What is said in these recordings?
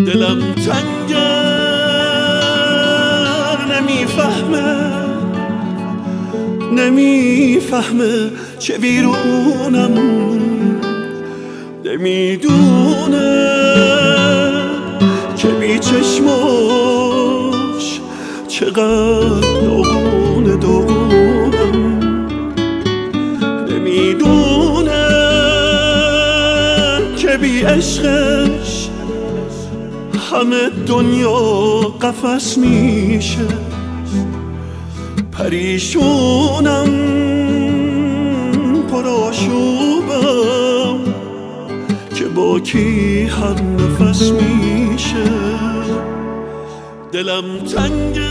دلم تنگه نمیفهمه چه بیرونم، نمیدونه که بی چشماش چقدر داغونم، نمیدونه که بی عشقش همه دنیا قفس میشه. پریشونم پرآشوبم که با کی هم نفس میشه. دلم تنگه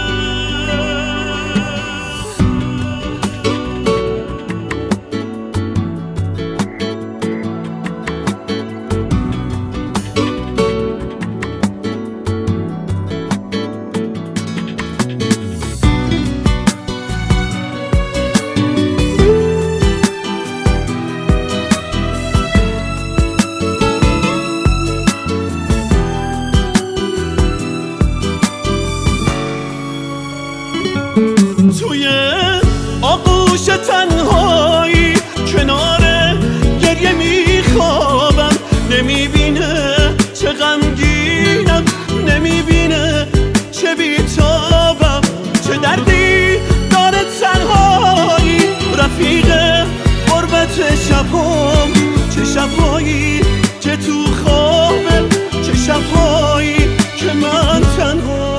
توی آغوش تنهایی کنار گریه میخوابم، نمیبینه چه غمگینم، نمیبینه چه بیتابم، چه دردی داره تنهایی، رفیق غربت شبام، چه شبهایی که تو خوابه، چه شبهایی که من تنها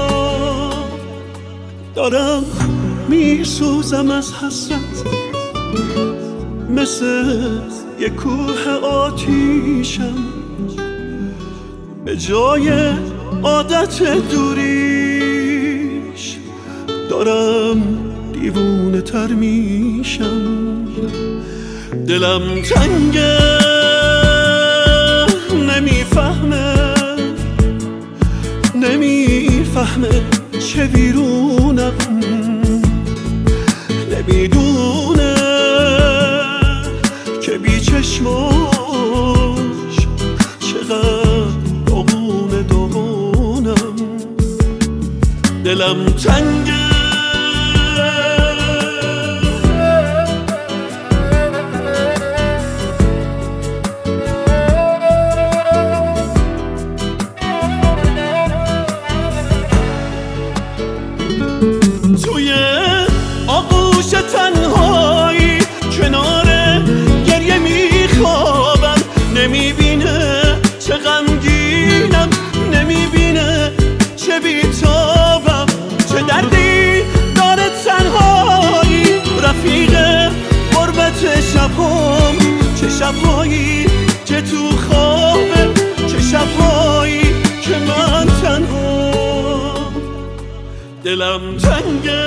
دارم میسوزم از حسرت، مثل یه کوه آتیشم، به جای عادت دوریش دارم دیوونه تر میشم. دلم تنگه نمیفهمه چه بیرونم، نمیدونه که بی چشماش چقدر داغونم. دلم تنگه توی آغوش تنهایی کنار گریه میخوابم، نمیبینه چه غمگینم، نمیبینه چه بیتابم، چه دردی داره تنهایی، رفیق غربت شبام، چه شبهایی که تو خوابه، چه شبهایی که من تنها. دلم تنگه